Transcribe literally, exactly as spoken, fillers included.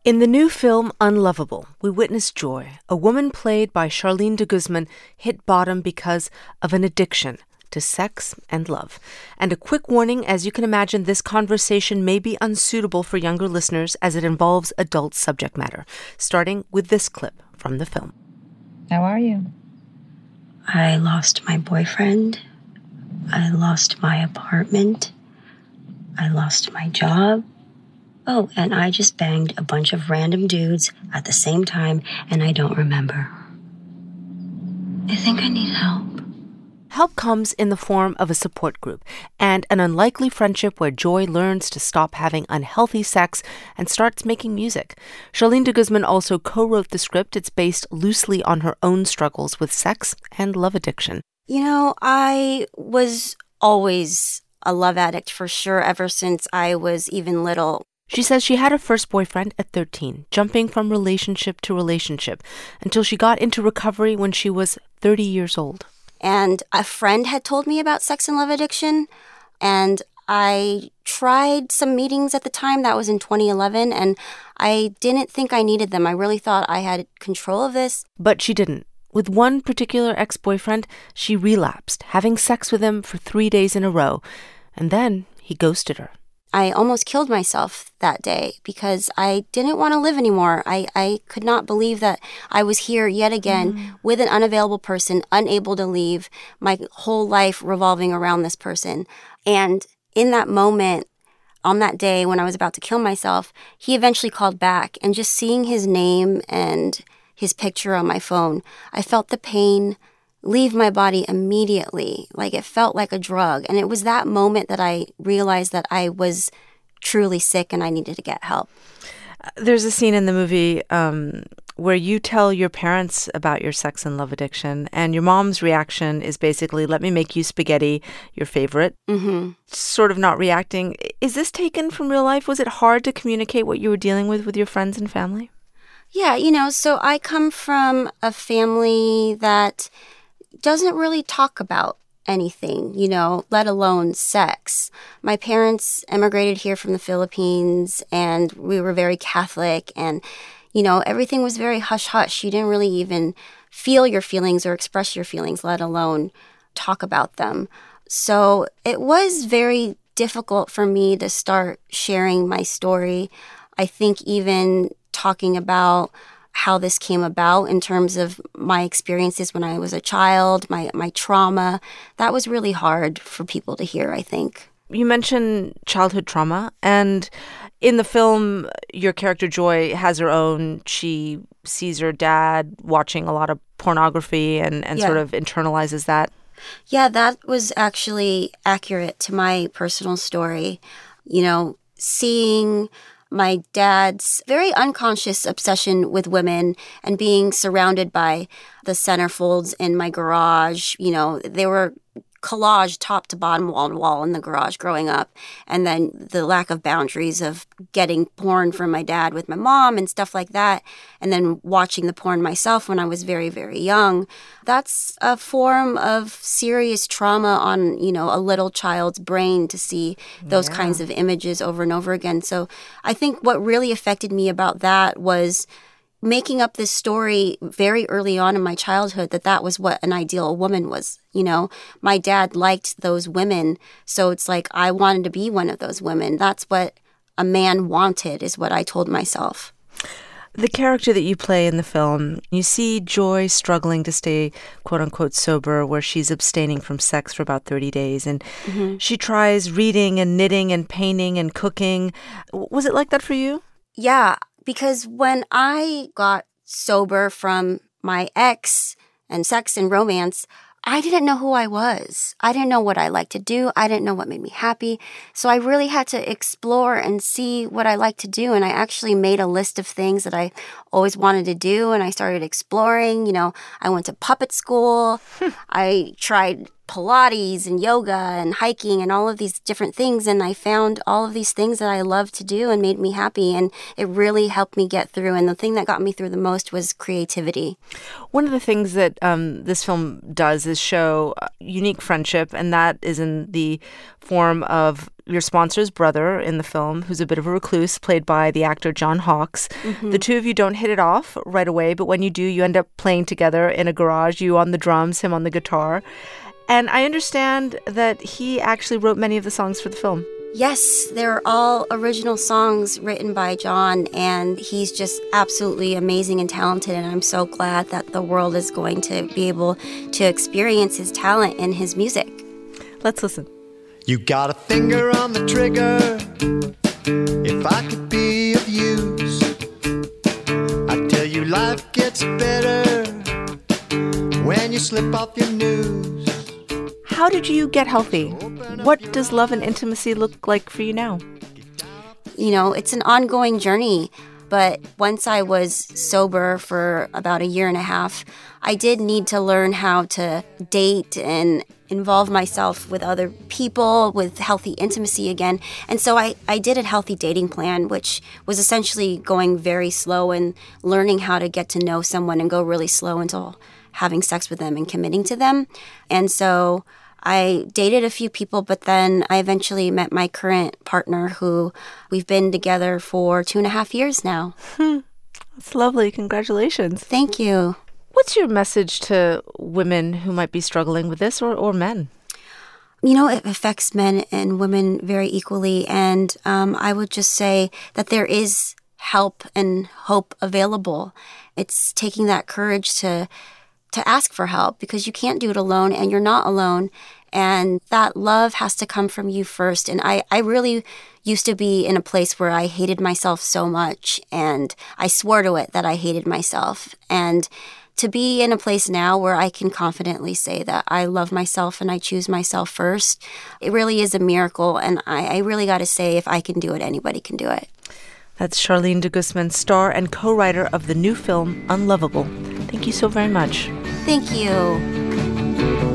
In the new film Unlovable, we witness Joy, a woman played by Charlene de Guzman, hit bottom because of an addiction to sex and love. And a quick warning, as you can imagine, this conversation may be unsuitable for younger listeners as it involves adult subject matter, starting with this clip from the film. How are you? I lost my boyfriend. I lost my apartment. I lost my job. Oh, and I just banged a bunch of random dudes at the same time, and I don't remember. I think I need help. Help comes in the form of a support group and an unlikely friendship where Joy learns to stop having unhealthy sex and starts making music. Charlene de Guzman also co-wrote the script. It's based loosely on her own struggles with sex and love addiction. You know, I was always a love addict for sure ever since I was even little. She says she had her first boyfriend at thirteen, jumping from relationship to relationship until she got into recovery when she was thirty years old. And a friend had told me about sex and love addiction, and I tried some meetings at the time. That was in twenty eleven, and I didn't think I needed them. I really thought I had control of this. But she didn't. With one particular ex-boyfriend, she relapsed, having sex with him for three days in a row, and then he ghosted her. I almost killed myself that day because I didn't want to live anymore. I, I could not believe that I was here yet again mm. with an unavailable person, unable to leave, my whole life revolving around this person. And in that moment, on that day when I was about to kill myself, he eventually called back. And just seeing his name and his picture on my phone, I felt the pain leave my body immediately. Like it felt like a drug. And it was that moment that I realized that I was truly sick and I needed to get help. There's a scene in the movie um, where you tell your parents about your sex and love addiction, and your mom's reaction is basically, let me make you spaghetti, your favorite. Mm-hmm. Sort of not reacting. Is this taken from real life? Was it hard to communicate what you were dealing with with your friends and family? Yeah, you know, so I come from a family that doesn't really talk about anything, you know, let alone sex. My parents immigrated here from the Philippines, and we were very Catholic, and, you know, everything was very hush-hush. You didn't really even feel your feelings or express your feelings, let alone talk about them. So it was very difficult for me to start sharing my story. I think even talking about how this came about in terms of my experiences when I was a child, my, my trauma, that was really hard for people to hear, I think. You mentioned childhood trauma, and in the film, your character Joy has her own. She sees her dad watching a lot of pornography and, and yeah. sort of internalizes that. Yeah, that was actually accurate to my personal story. You know, seeing my dad's very unconscious obsession with women and being surrounded by the centerfolds in my garage. You know, they were collage top to bottom, wall to wall in the garage growing up. And then the lack of boundaries of getting porn from my dad with my mom and stuff like that. And then watching the porn myself when I was very, very young. That's a form of serious trauma on, you know, a little child's brain to see those yeah. kinds of images over and over again. So I think what really affected me about that was making up this story very early on in my childhood that that was what an ideal woman was. You know, my dad liked those women. So it's like I wanted to be one of those women. That's what a man wanted, is what I told myself. The character that you play in the film, you see Joy struggling to stay, quote unquote, sober, where she's abstaining from sex for about thirty days. And mm-hmm. she tries reading and knitting and painting and cooking. Was it like that for you? Yeah. Because when I got sober from my ex and sex and romance, I didn't know who I was. I didn't know what I liked to do. I didn't know what made me happy. So I really had to explore and see what I liked to do. And I actually made a list of things that I always wanted to do. And I started exploring. You know, I went to puppet school. I tried Pilates and yoga and hiking and all of these different things. And I found all of these things that I love to do and made me happy. And it really helped me get through. And the thing that got me through the most was creativity. One of the things that um, this film does is show unique friendship, and that is in the form of your sponsor's brother in the film, who's a bit of a recluse, played by the actor John Hawkes. Mm-hmm. The two of you don't hit it off right away, but when you do, you end up playing together in a garage, you on the drums, him on the guitar. And I understand that he actually wrote many of the songs for the film. Yes, they're all original songs written by John, and he's just absolutely amazing and talented, and I'm so glad that the world is going to be able to experience his talent and his music. Let's listen. You got a finger on the trigger. If I could be of use, I tell you life gets better when you slip off your news. How did you get healthy? What does love and intimacy look like for you now? You know, it's an ongoing journey. But once I was sober for about a year and a half, I did need to learn how to date and involve myself with other people, with healthy intimacy again. And so I, I did a healthy dating plan, which was essentially going very slow and learning how to get to know someone and go really slow until having sex with them and committing to them. And so I dated a few people, but then I eventually met my current partner, who we've been together for two and a half years now. Hmm. That's lovely. Congratulations. Thank you. What's your message to women who might be struggling with this, or, or men? You know, it affects men and women very equally. And um, I would just say that there is help and hope available. It's taking that courage to to ask for help, because you can't do it alone, and you're not alone. And that love has to come from you first. And I, I really used to be in a place where I hated myself so much, and I swore to it that I hated myself. And to be in a place now where I can confidently say that I love myself and I choose myself first, it really is a miracle. And I, I really got to say, if I can do it, anybody can do it. That's Charlene de Guzman, star and co-writer of the new film, Unlovable. Thank you so very much. Thank you.